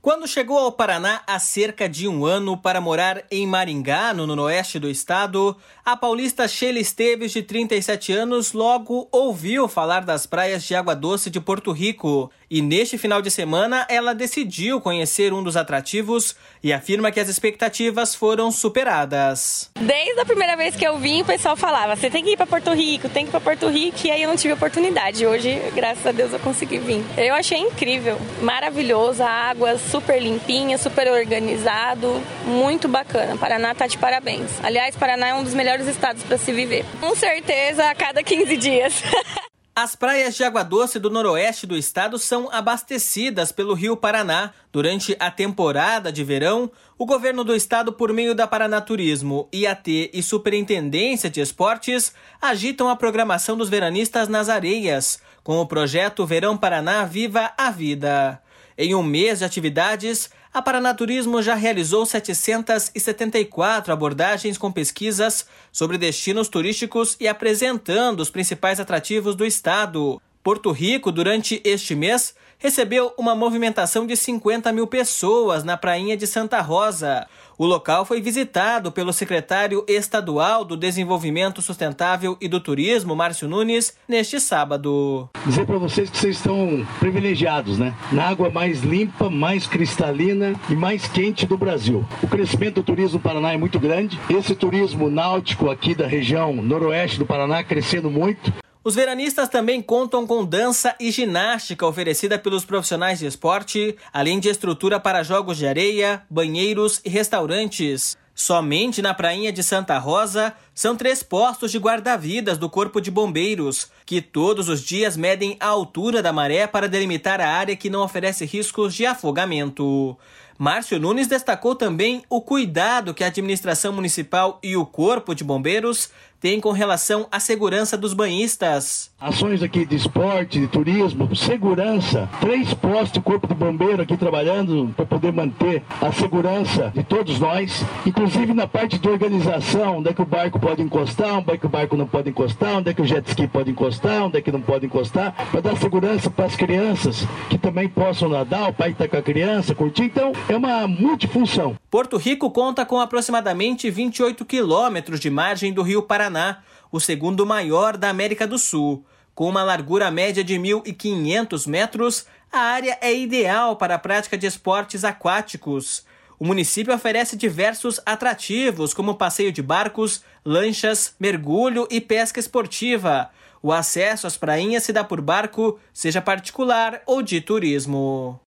Quando chegou ao Paraná há cerca de um ano para morar em Maringá, no noroeste do estado, a paulista Sheila Esteves, de 37 anos, logo ouviu falar das praias de água doce de Porto Rico. E neste final de semana, ela decidiu conhecer um dos atrativos e afirma que as expectativas foram superadas. Desde a primeira vez que eu vim, o pessoal falava, você tem que ir para Porto Rico, tem que ir para Porto Rico, e aí eu não tive oportunidade. Hoje, graças a Deus, eu consegui vir. Eu achei incrível, maravilhoso, a água super limpinha, super organizado, muito bacana. Paraná tá de parabéns. Aliás, Paraná é um dos melhores estados para se viver. Com certeza, a cada 15 dias. As praias de água doce do noroeste do estado são abastecidas pelo Rio Paraná. Durante a temporada de verão, o governo do estado, por meio da Paraná Turismo, IAT e Superintendência de Esportes, agitam a programação dos veranistas nas areias, com o projeto Verão Paraná Viva a Vida. Em um mês de atividades, a Paraná Turismo já realizou 774 abordagens com pesquisas sobre destinos turísticos e apresentando os principais atrativos do estado. Porto Rico, durante este mês, recebeu uma movimentação de 50 mil pessoas na prainha de Santa Rosa. O local foi visitado pelo secretário estadual do Desenvolvimento Sustentável e do Turismo, Márcio Nunes, neste sábado. Dizer para vocês que vocês estão privilegiados, né? Na água mais limpa, mais cristalina e mais quente do Brasil. O crescimento do turismo no Paraná é muito grande. Esse turismo náutico aqui da região noroeste do Paraná crescendo muito. Os veranistas também contam com dança e ginástica oferecida pelos profissionais de esporte, além de estrutura para jogos de areia, banheiros e restaurantes. Somente na prainha de Santa Rosa, são 3 postos de guarda-vidas do Corpo de Bombeiros, que todos os dias medem a altura da maré para delimitar a área que não oferece riscos de afogamento. Márcio Nunes destacou também o cuidado que a administração municipal e o Corpo de Bombeiros têm com relação à segurança dos banhistas. Ações aqui de esporte, de turismo, segurança, 3 postos do Corpo de Bombeiro aqui trabalhando para poder manter a segurança de todos nós, inclusive na parte de organização, onde é que o barco pode encostar, onde é que o barco não pode encostar, onde é que o jet ski pode encostar, onde é que não pode encostar, para dar segurança para as crianças que também possam nadar, o pai está com a criança, curtir, então é uma multifunção. Porto Rico conta com aproximadamente 28 quilômetros de margem do Rio Paraná, o segundo maior da América do Sul. Com uma largura média de 1.500 metros, a área é ideal para a prática de esportes aquáticos. O município oferece diversos atrativos, como passeio de barcos, lanchas, mergulho e pesca esportiva. O acesso às prainhas se dá por barco, seja particular ou de turismo.